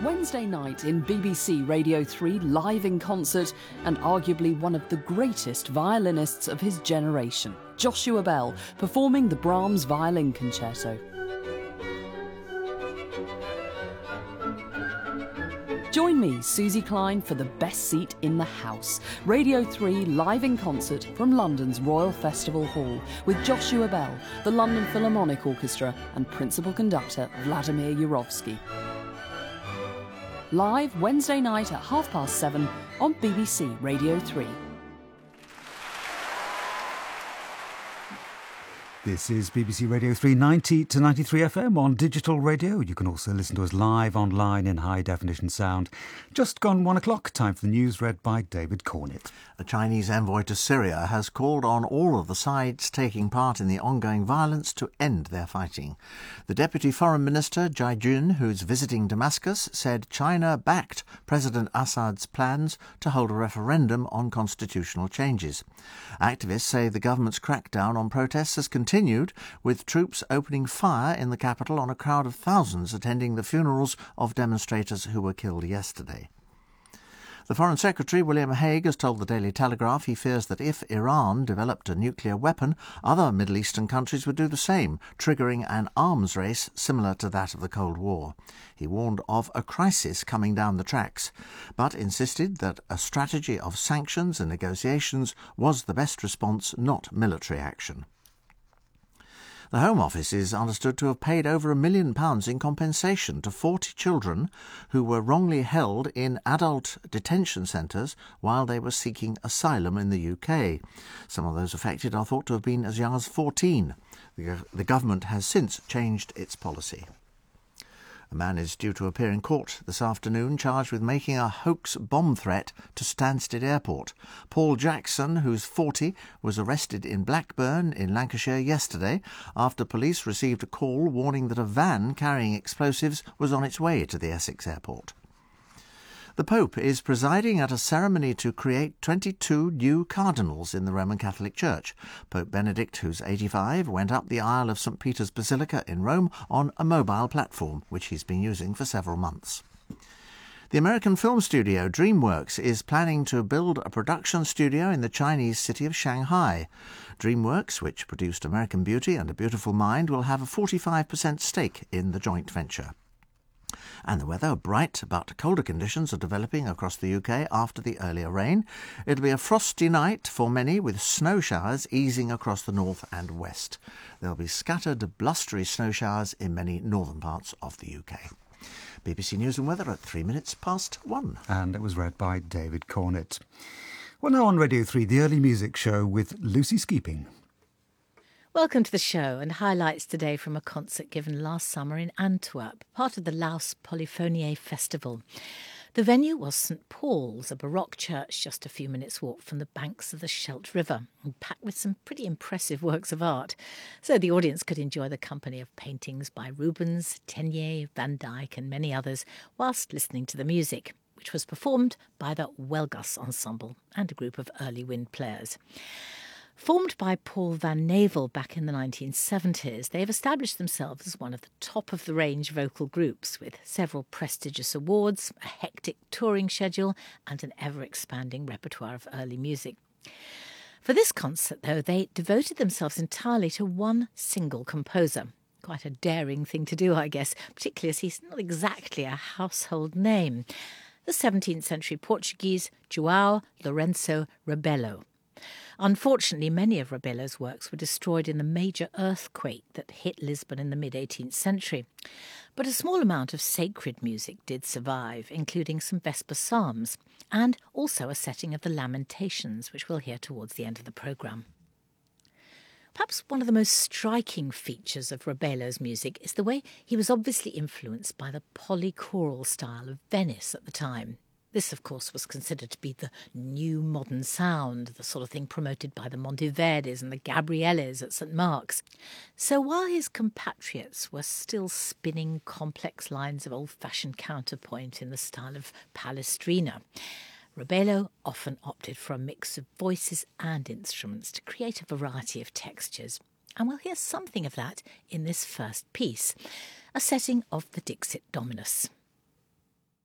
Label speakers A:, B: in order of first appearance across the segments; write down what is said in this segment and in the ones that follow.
A: Wednesday night in BBC Radio 3 live in concert, and arguably one of the greatest violinists of his generation, Joshua Bell, performing the Brahms Violin Concerto. Join me, Susie Klein, for the best seat in the house. Radio 3 live in concert from London's Royal Festival Hall with Joshua Bell, the London Philharmonic Orchestra and principal conductor Vladimir Jurovsky. Live Wednesday night at 7:30 on BBC Radio 3.
B: This is BBC Radio 3, 90 to 93 FM on digital radio. You can also listen to us live online in high definition sound. Just gone 1 o'clock, time for the news read by David Cornett.
C: A Chinese envoy to Syria has called on all of the sides taking part in the ongoing violence to end their fighting. The Deputy Foreign Minister, Jai Jun, who's visiting Damascus, said China backed President Assad's plans to hold a referendum on constitutional changes. Activists say the government's crackdown on protests has continued, with troops opening fire in the capital on a crowd of thousands attending the funerals of demonstrators who were killed yesterday. The Foreign Secretary, William Hague, has told the Daily Telegraph he fears that if Iran developed a nuclear weapon, other Middle Eastern countries would do the same, triggering an arms race similar to that of the Cold War. He warned of a crisis coming down the tracks, but insisted that a strategy of sanctions and negotiations was the best response, not military action. The Home Office is understood to have paid over £1 million in compensation to 40 children who were wrongly held in adult detention centres while they were seeking asylum in the UK. Some of those affected are thought to have been as young as 14. The government has since changed its policy. A man is due to appear in court this afternoon charged with making a hoax bomb threat to Stansted Airport. Paul Jackson, who's 40, was arrested in Blackburn in Lancashire yesterday after police received a call warning that a van carrying explosives was on its way to the Essex airport. The Pope is presiding at a ceremony to create 22 new cardinals in the Roman Catholic Church. Pope Benedict, who's 85, went up the aisle of St. Peter's Basilica in Rome on a mobile platform, which he's been using for several months. The American film studio DreamWorks is planning to build a production studio in the Chinese city of Shanghai. DreamWorks, which produced American Beauty and A Beautiful Mind, will have a 45% stake in the joint venture. And the weather, bright but colder conditions are developing across the UK after the earlier rain. It'll be a frosty night for many, with snow showers easing across the north and west. There'll be scattered blustery snow showers in many northern parts of the UK. BBC News and Weather at 1:03.
B: And it was read by David Cornett. Well, now on Radio 3, the early music show with Lucy Skeeping.
D: Welcome to the show, and highlights today from a concert given last summer in Antwerp, part of the Laus Polyphoniae Festival. The venue was St Paul's, a Baroque church just a few minutes' walk from the banks of the Scheldt River, and packed with some pretty impressive works of art. So the audience could enjoy the company of paintings by Rubens, Teniers, Van Dyck and many others, whilst listening to the music, which was performed by the Welgus Ensemble and a group of early wind players. Formed by Paul Van Navel back in the 1970s, they have established themselves as one of the top-of-the-range vocal groups, with several prestigious awards, a hectic touring schedule and an ever-expanding repertoire of early music. For this concert, though, they devoted themselves entirely to one single composer. Quite a daring thing to do, I guess, particularly as he's not exactly a household name. The 17th century Portuguese João Lourenço Rebelo. Unfortunately, many of Rebelo's works were destroyed in the major earthquake that hit Lisbon in the mid-18th century. But a small amount of sacred music did survive, including some Vesper Psalms, and also a setting of the Lamentations, which we'll hear towards the end of the programme. Perhaps one of the most striking features of Rebelo's music is the way he was obviously influenced by the polychoral style of Venice at the time. This, of course, was considered to be the new modern sound, the sort of thing promoted by the Monteverdis and the Gabrielles at St Mark's. So while his compatriots were still spinning complex lines of old-fashioned counterpoint in the style of Palestrina, Rebelo often opted for a mix of voices and instruments to create a variety of textures. And we'll hear something of that in this first piece, a setting of the Dixit Dominus.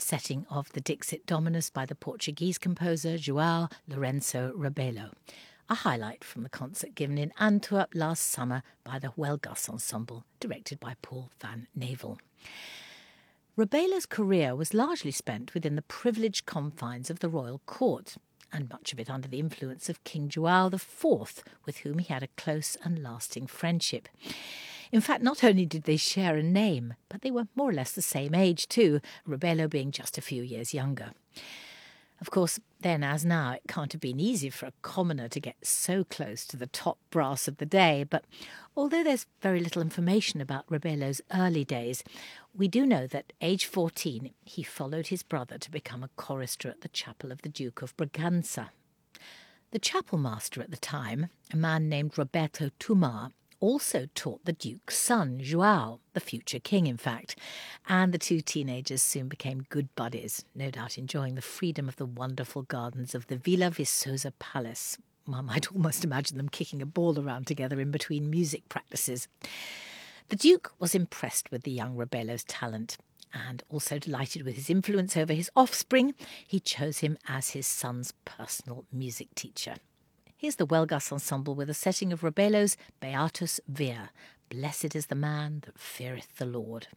D: setting of the Dixit Dominus by the Portuguese composer João Lourenço Rebelo, a highlight from the concert given in Antwerp last summer by the Huelgas Ensemble, directed by Paul van Navel. Rebelo's career was largely spent within the privileged confines of the royal court, and much of it under the influence of King João IV, with whom he had a close and lasting friendship. In fact, not only did they share a name, but they were more or less the same age too, Rebelo being just a few years younger. Of course, then as now, it can't have been easy for a commoner to get so close to the top brass of the day, but although there's very little information about Rebelo's early days, we do know that age 14 he followed his brother to become a chorister at the chapel of the Duke of Bragança. The chapel master at the time, a man named Roberto Tumar, also taught the Duke's son, João, the future king in fact, and the two teenagers soon became good buddies, no doubt enjoying the freedom of the wonderful gardens of the Villa Viçosa Palace. One might almost imagine them kicking a ball around together in between music practices. The Duke was impressed with the young Rebelo's talent, and also delighted with his influence over his offspring, he chose him as his son's personal music teacher. Here's the Huelgas Ensemble with a setting of Rebelo's Beatus Vir, Blessed is the man that feareth the Lord.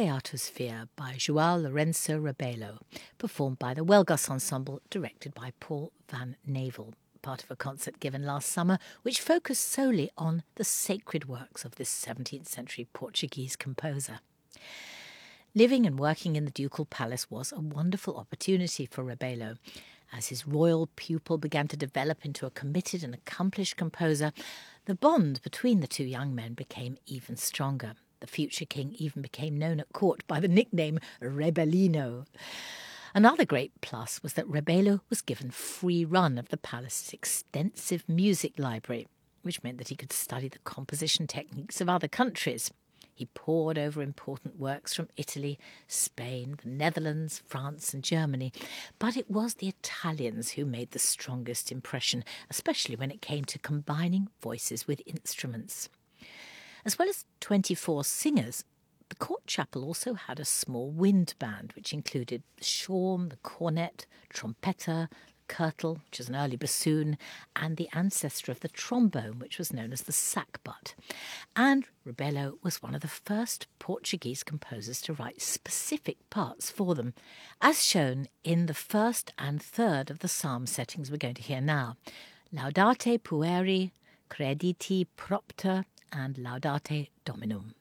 D: Beatosphere by João Lourenço Rebelo, performed by the Welgas Ensemble, directed by Paul van Navel, part of a concert given last summer which focused solely on the sacred works of this 17th century Portuguese composer. Living and working in the ducal palace was a wonderful opportunity for Rebelo. As his royal pupil began to develop into a committed and accomplished composer, the bond between the two young men became even stronger. The future king even became known at court by the nickname Rebelino. Another great plus was that Rebelo was given free run of the palace's extensive music library, which meant that he could study the composition techniques of other countries. He pored over important works from Italy, Spain, the Netherlands, France and Germany. But it was the Italians who made the strongest impression, especially when it came to combining voices with instruments. As well as 24 singers, the court chapel also had a small wind band, which included the shawm, the cornet, trompeter, kirtle, which is an early bassoon, and the ancestor of the trombone, which was known as the sackbut. And Rebelo was one of the first Portuguese composers to write specific parts for them, as shown in the first and third of the psalm settings we're going to hear now: Laudate pueri, crediti propter, and Laudate Dominum.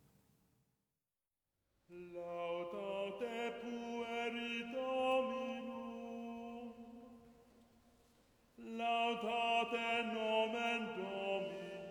E: Laudate nomen Domini.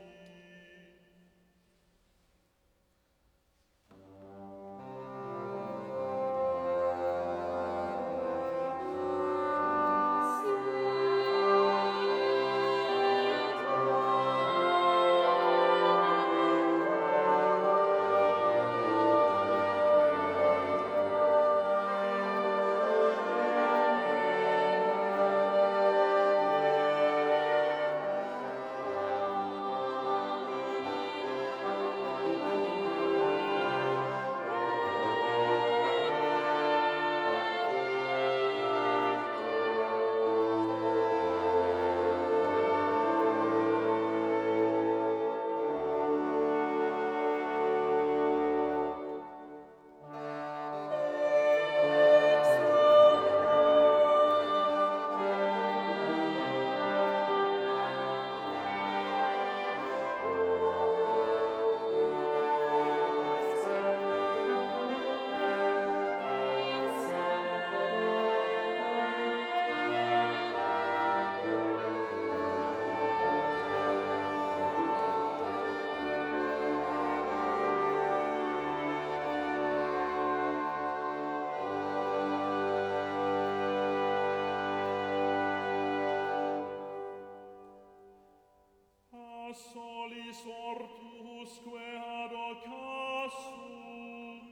E: Solis ortusque ad ocassum,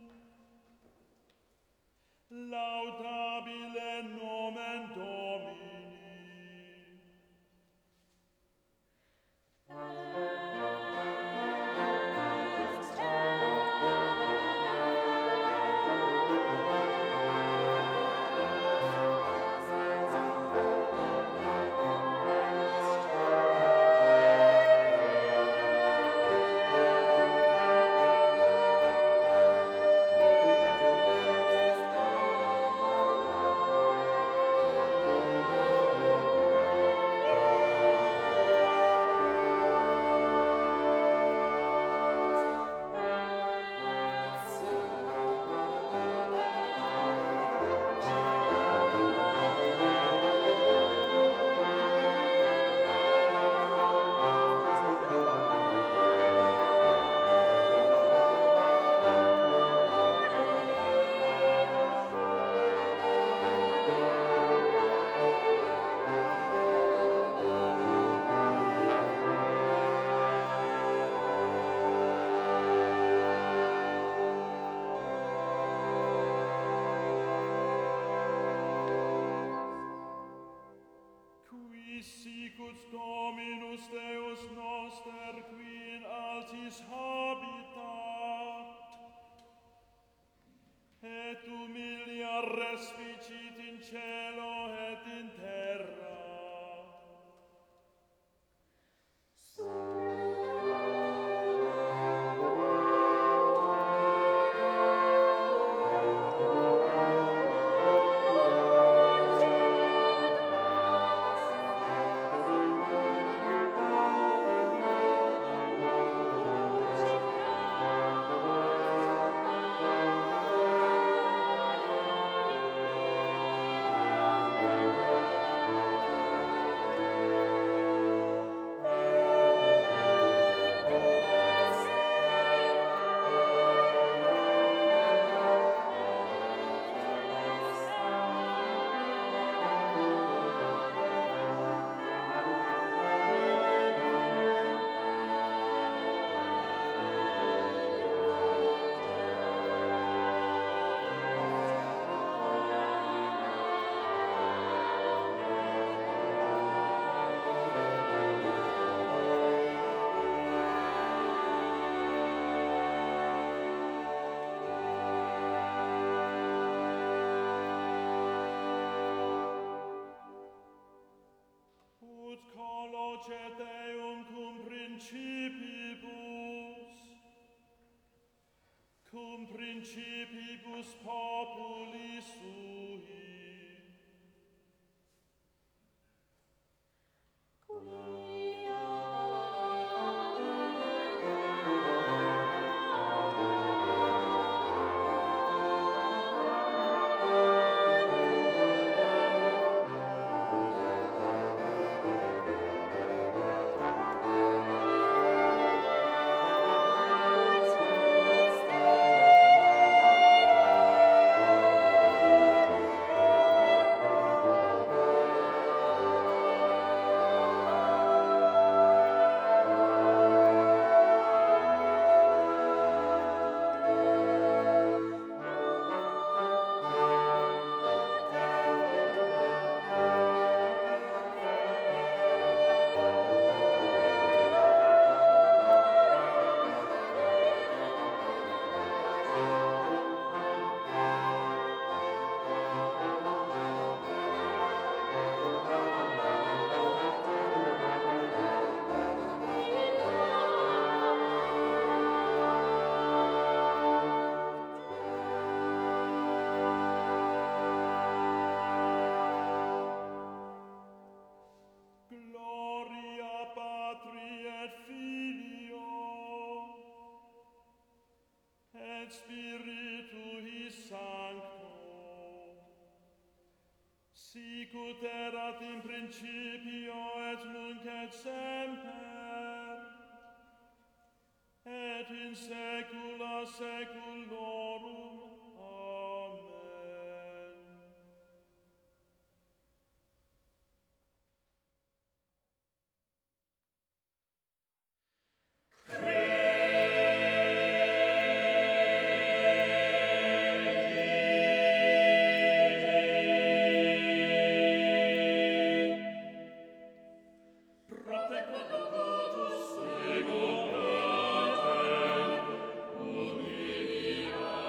E: laudabile nomen Domini. Sicut Dominus Deus noster, qui in altis habitat, et humilia respici in cielo et in terra. Docet eum cum principibus populi sui. Gloria Patri et Filio et Spiritui Sancto, sic ut erat in principio et nunc et semper, et in saecula saeculorum. Amen.
F: Ego pater, univa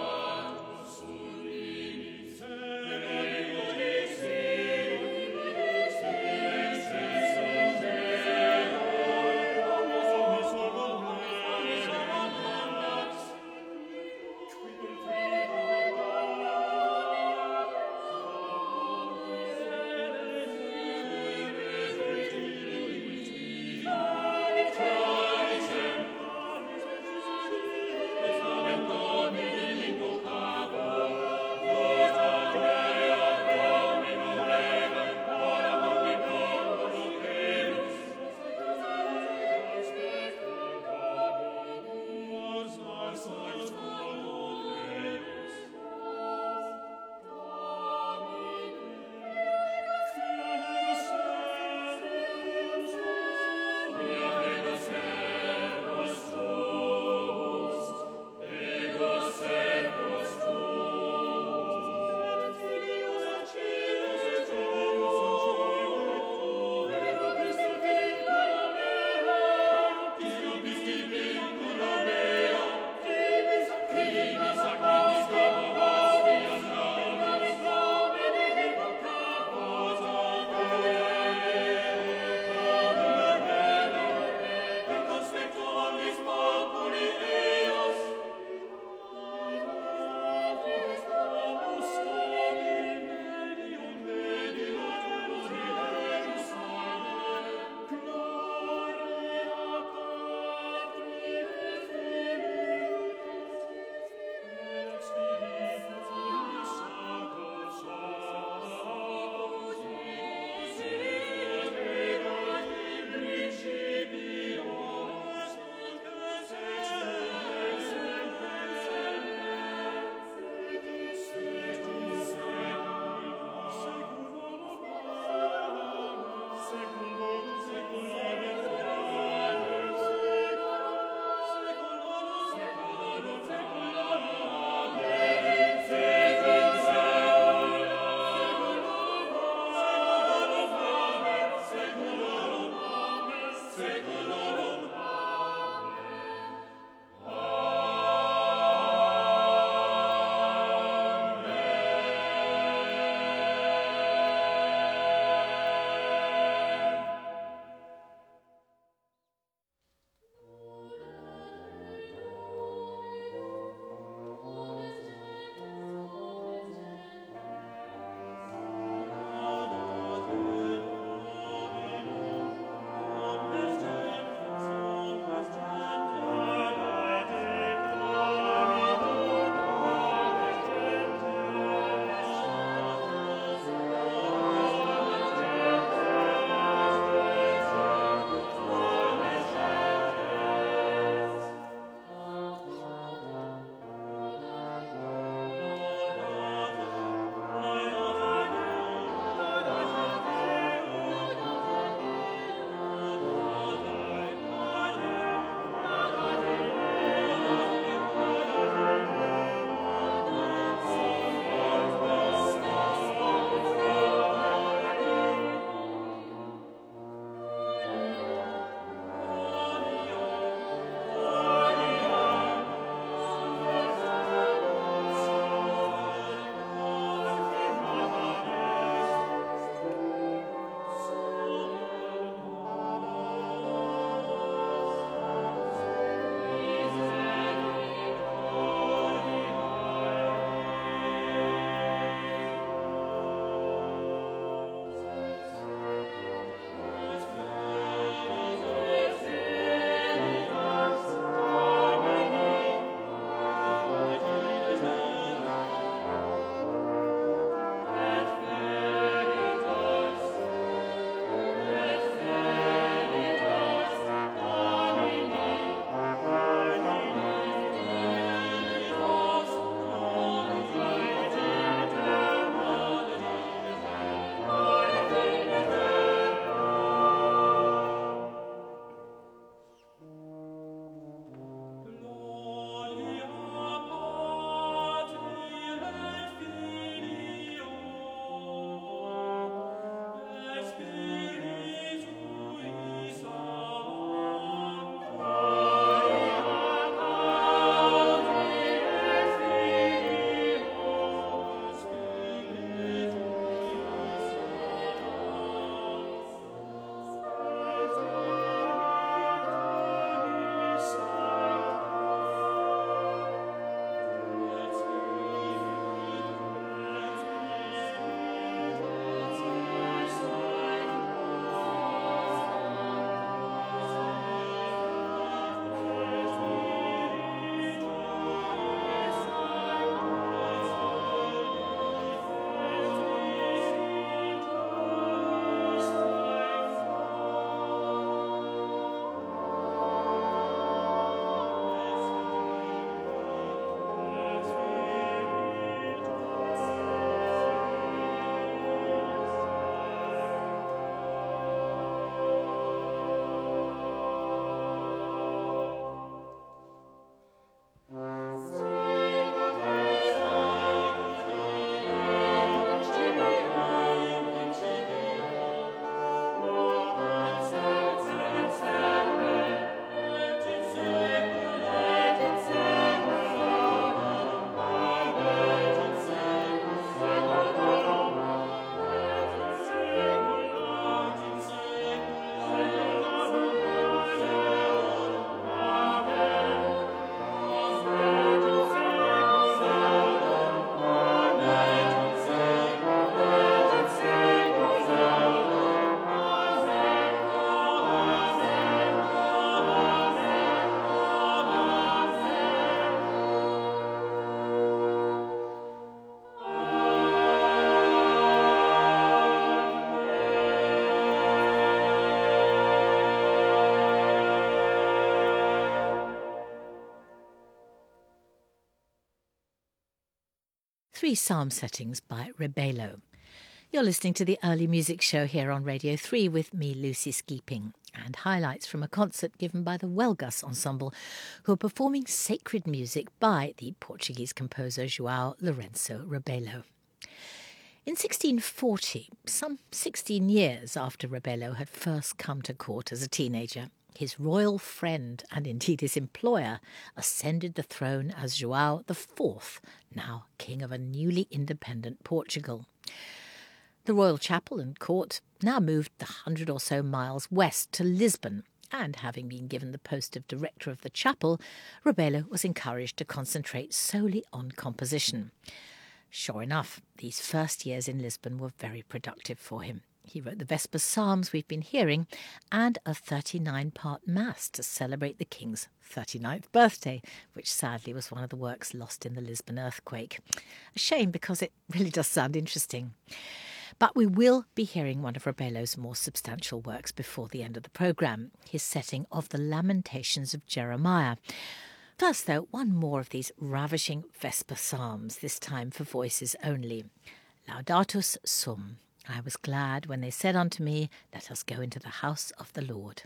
D: 3 psalm settings by Rebelo. You're listening to the Early Music Show here on Radio 3 with me, Lucy Skeeping, and highlights from a concert given by the Welgas Ensemble, who are performing sacred music by the Portuguese composer João Lourenço Rebelo. In 1640, some 16 years after Rebelo had first come to court as a teenager, his royal friend, and indeed his employer, ascended the throne as João IV, now king of a newly independent Portugal. The royal chapel and court now moved the 100 or so miles west to Lisbon, and having been given the post of director of the chapel, Rebelo was encouraged to concentrate solely on composition. Sure enough, these first years in Lisbon were very productive for him. He wrote the Vesper Psalms we've been hearing and a 39-part mass to celebrate the king's 39th birthday, which sadly was one of the works lost in the Lisbon earthquake. A shame, because it really does sound interesting. But we will be hearing one of Rebelo's more substantial works before the end of the programme, his setting of the Lamentations of Jeremiah. First, though, one more of these ravishing Vesper Psalms, this time for voices only. Laudatus Sum. I was glad when they said unto me, let us go into the house of the Lord.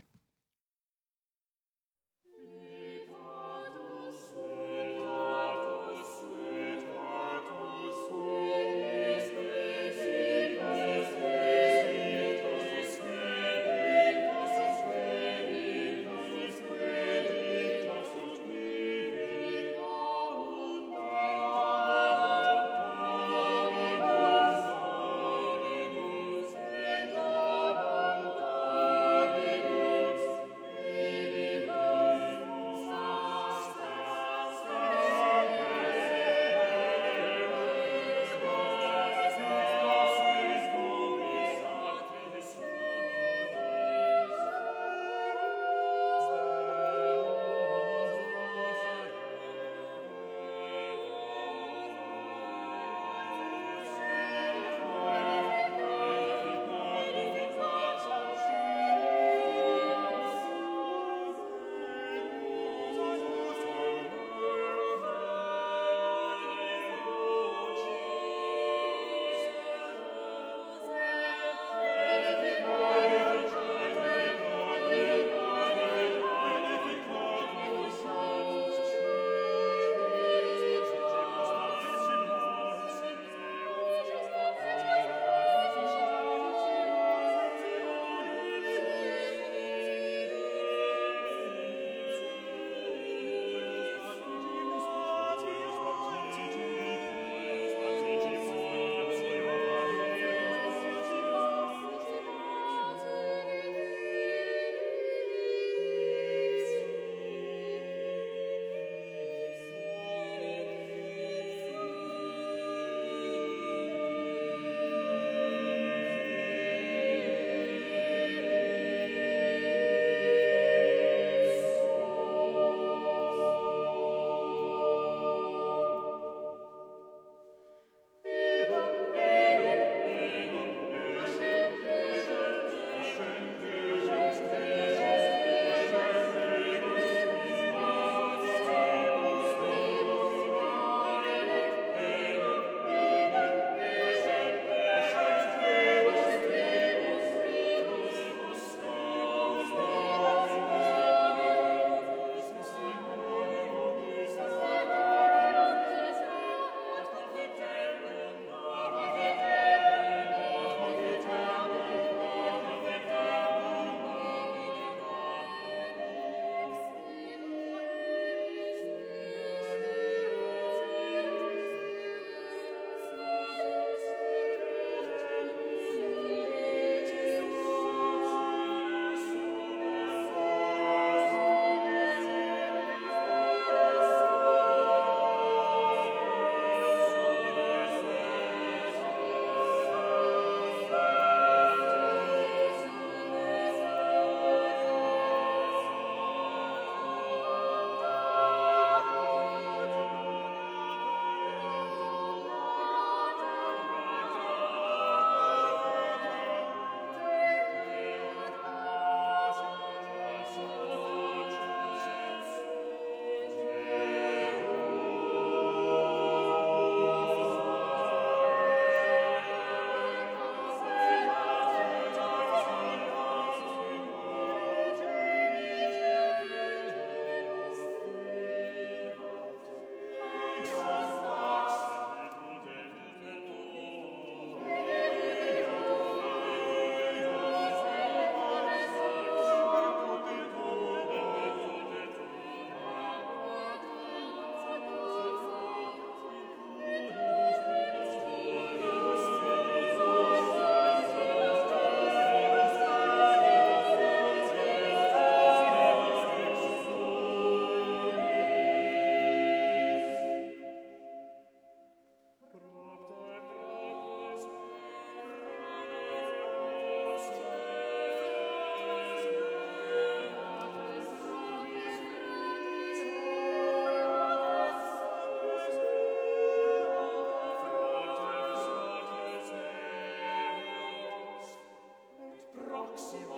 E: Amen.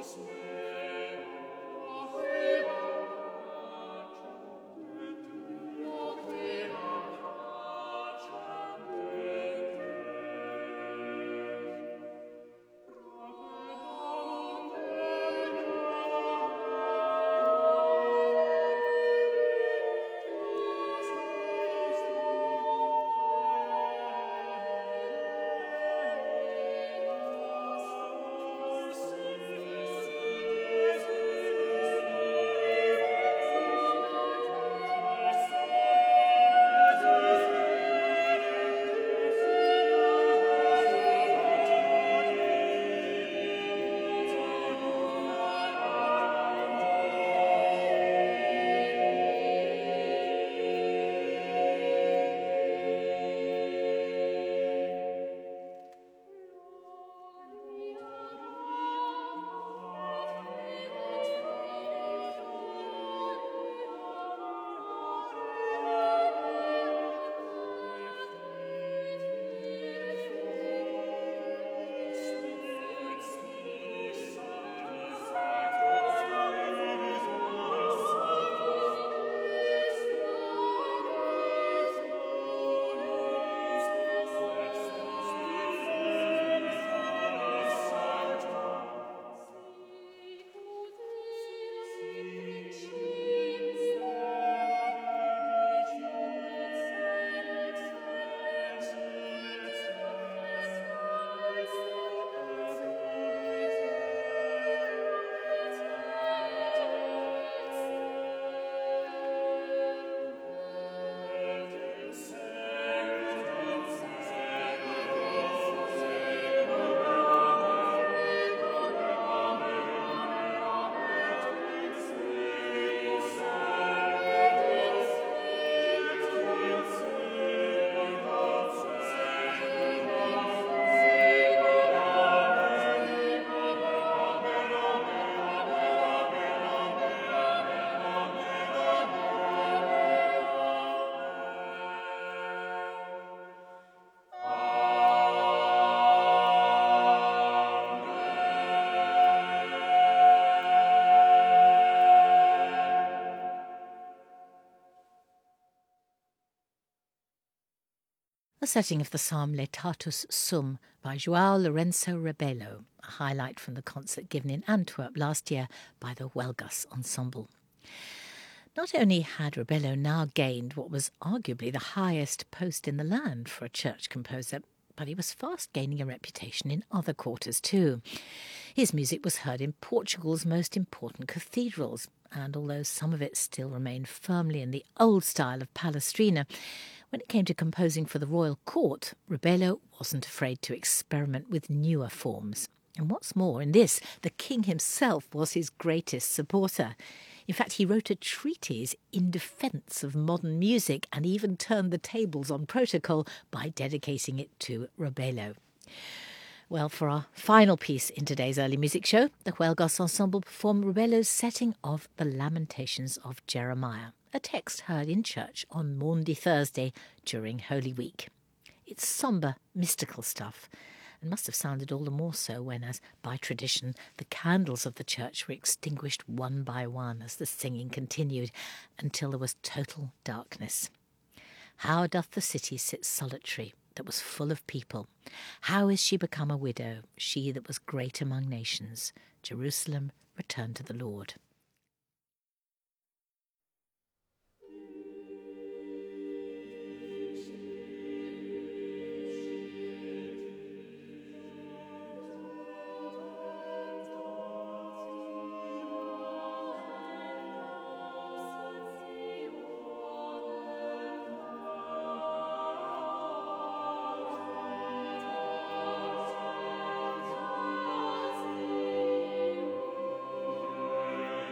D: A setting of the psalm Letatus Sum by João Lourenço Rebelo, a highlight from the concert given in Antwerp last year by the Huelgas Ensemble. Not only had Rebelo now gained what was arguably the highest post in the land for a church composer, but he was fast gaining a reputation in other quarters too. His music was heard in Portugal's most important cathedrals, and although some of it still remained firmly in the old style of Palestrina, when it came to composing for the royal court, Rebelo wasn't afraid to experiment with newer forms. And what's more, in this, the king himself was his greatest supporter. In fact, he wrote a treatise in defence of modern music and even turned the tables on protocol by dedicating it to Rebelo. Well, for our final piece in today's early music show, the Huelgas Ensemble perform Rebelo's setting of The Lamentations of Jeremiah, a text heard in church on Maundy Thursday during Holy Week. It's sombre, mystical stuff, and must have sounded all the more so when, as by tradition, the candles of the church were extinguished one by one as the singing continued until there was total darkness. How doth the city sit solitary, that was full of people? How is she become a widow, she that was great among nations? Jerusalem, return to the Lord.
E: Amen.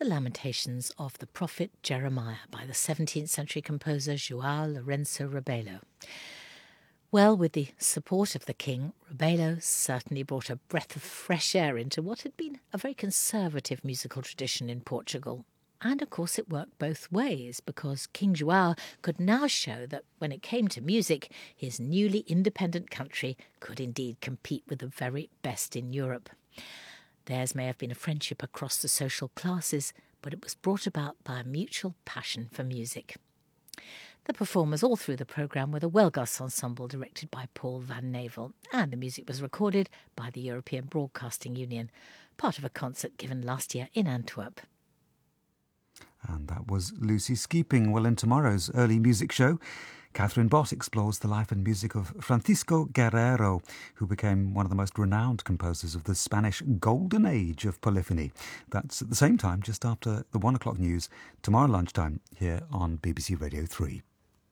D: the Lamentations of the Prophet Jeremiah by the 17th century composer João Lourenço Rebelo. Well, with the support of the king, Rebelo certainly brought a breath of fresh air into what had been a very conservative musical tradition in Portugal. And of course it worked both ways, because King João could now show that when it came to music, his newly independent country could indeed compete with the very best in Europe. Theirs may have been a friendship across the social classes, but it was brought about by a mutual passion for music. The performers all through the programme were the Welgas Ensemble, directed by Paul van Navel, and the music was recorded by the European Broadcasting Union, part of a concert given last year in Antwerp.
B: And that was Lucy Skeeping. Well, in tomorrow's early music show, Catherine Bott explores the life and music of Francisco Guerrero, who became one of the most renowned composers of the Spanish golden age of polyphony. That's at the same time, just after the 1 o'clock news, tomorrow lunchtime, here on BBC Radio 3.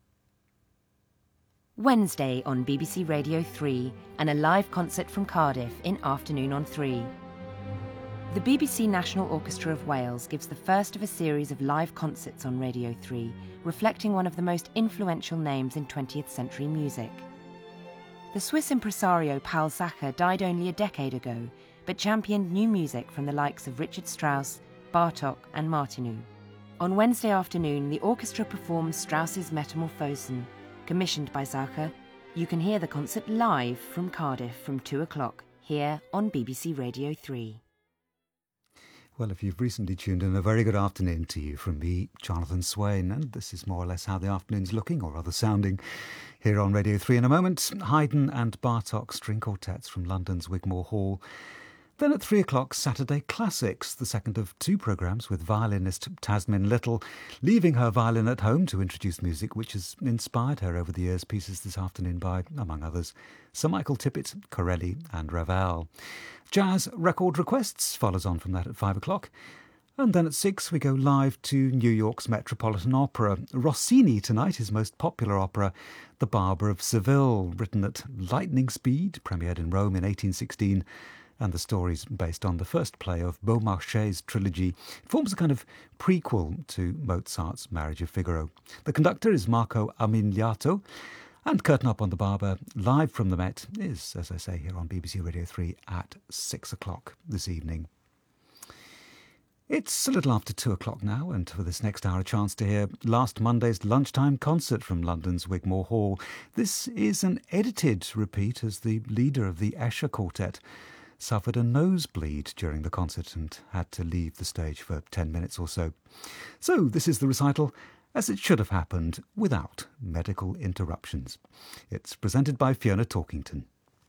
F: Wednesday on BBC Radio 3, and a live concert from Cardiff in Afternoon on 3. The BBC National Orchestra of Wales gives the first of a series of live concerts on Radio 3, reflecting one of the most influential names in 20th century music. The Swiss impresario Paul Sacher died only a decade ago, but championed new music from the likes of Richard Strauss, Bartók and Martinu. On Wednesday afternoon, the orchestra performs Strauss's Metamorphosen, commissioned by Sacher. You can hear the concert live from Cardiff from 2 o'clock, here on BBC Radio 3.
B: Well, if you've recently tuned in, a very good afternoon to you from me, Jonathan Swain, and this is more or less how the afternoon's looking, or rather sounding, here on Radio 3. In a moment, Haydn and Bartók string quartets from London's Wigmore Hall. Then at 3 o'clock, Saturday Classics, the second of two programmes with violinist Tasmin Little, leaving her violin at home to introduce music which has inspired her over the years. Pieces this afternoon by, among others, Sir Michael Tippett, Corelli and Ravel. Jazz Record Requests follows on from that at 5 o'clock. And then at 6 we go live to New York's Metropolitan Opera. Rossini tonight, his most popular opera, The Barber of Seville, written at lightning speed, premiered in Rome in 1816, and the story's based on the first play of Beaumarchais' trilogy. It forms a kind of prequel to Mozart's Marriage of Figaro. The conductor is Marco Amiliato, and Curtain Up on the Barber, live from the Met, is, as I say, here on BBC Radio 3 at 6 o'clock this evening. It's a little after 2 o'clock now, and for this next hour, a chance to hear last Monday's lunchtime concert from London's Wigmore Hall. This is an edited repeat, as the leader of the Escher Quartet suffered a nosebleed during the concert and had to leave the stage for 10 minutes or so. So this is the recital as it should have happened, without medical interruptions. It's presented by Fiona Talkington.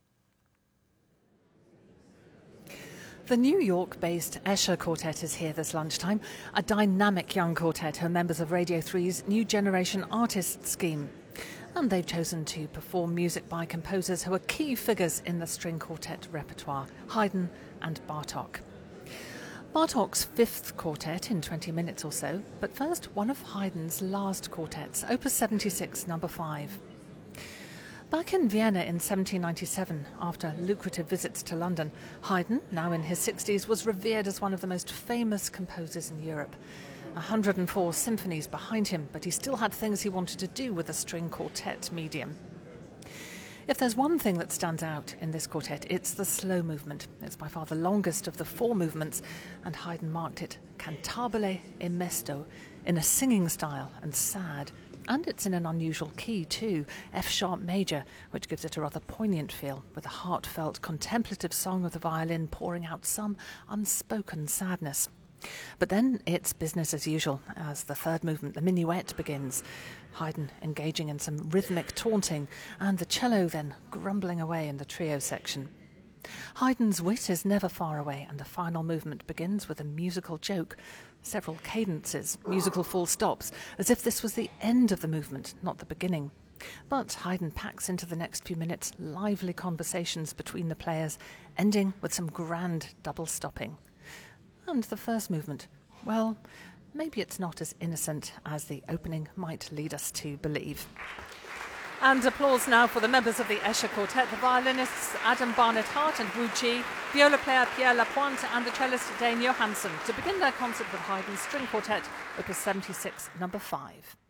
G: The New York-based Escher Quartet is here this lunchtime, a dynamic young quartet who are members of Radio 3's New Generation Artists scheme. And they've chosen to perform music by composers who are key figures in the string quartet repertoire, Haydn and Bartók. Bartók's fifth quartet in 20 minutes or so, but first one of Haydn's last quartets, Opus 76, number 5. Back in Vienna in 1797, after lucrative visits to London, Haydn, now in his 60s, was revered as one of the most famous composers in Europe. 104 symphonies behind him, but he still had things he wanted to do with the string quartet medium. If there's one thing that stands out in this quartet, it's the slow movement. It's by far the longest of the 4 movements, and Haydn marked it cantabile e mesto, in a singing style and sad. And it's in an unusual key too, F-sharp major, which gives it a rather poignant feel, with a heartfelt, contemplative song of the violin pouring out some unspoken sadness. But then it's business as usual as the third movement, the minuet, begins. Haydn engaging in some rhythmic taunting, and the cello then grumbling away in the trio section. Haydn's wit is never far away, and the final movement begins with a musical joke, several cadences, musical full stops, as if this was the end of the movement, not the beginning. But Haydn packs into the next few minutes lively conversations between the players, ending with some grand double stopping. And the first movement, well, maybe it's not as innocent as the opening might lead us to believe. And applause now for the members of the Escher Quartet, the violinists Adam Barnett-Hart and Wu Chi, viola player Pierre Lapointe and the cellist Dane Johansson, to begin their concert with Haydn's String Quartet, opus 76, number 5.